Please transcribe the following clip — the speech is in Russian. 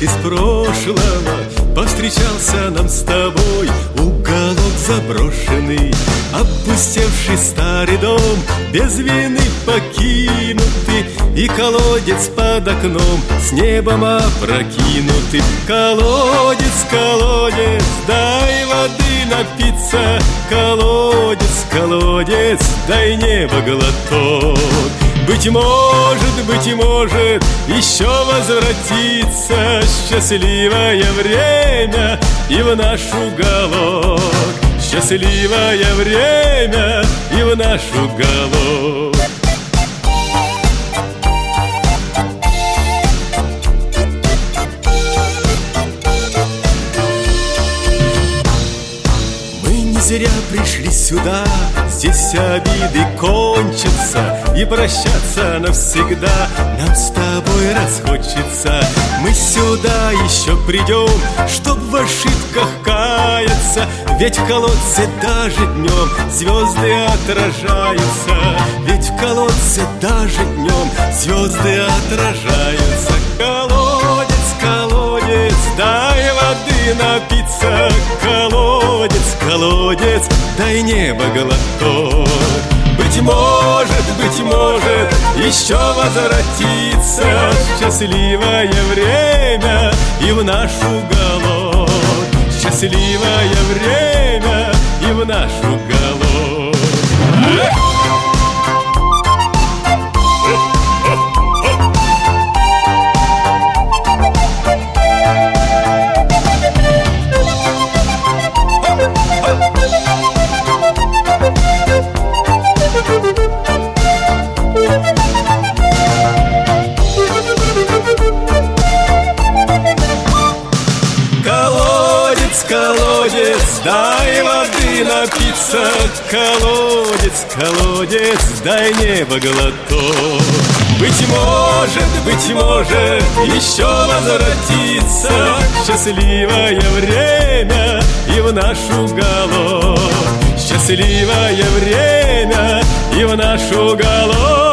из прошлого повстречался нам с тобой уголок заброшенный, опустевший старый дом, без вины покинутый, и колодец под окном с небом опрокинутый. Колодец, колодец, дай воды напиться, колодец, колодец, дай небо глоток. Быть может, еще возвратится счастливое время и в наш уголок. Счастливое время и в наш уголок. Зря пришли сюда, здесь обиды кончатся, и прощаться навсегда нам с тобой расхочется. Мы сюда еще придем, чтоб в ошибках каяться, ведь в колодце даже днем звезды отражаются. Ведь в колодце даже днем звезды отражаются. Колодец, колодец, дай воды напиться, колодец, колодец, дай небо глоток. Быть может, еще возвратится счастливое время и в наш уголок. Счастливое время и в наш уголок. Колодец, дай воды напиться, колодец, колодец, дай небо глоток. Быть может, еще возвратится счастливое время и в наш уголок. Счастливое время и в наш уголок.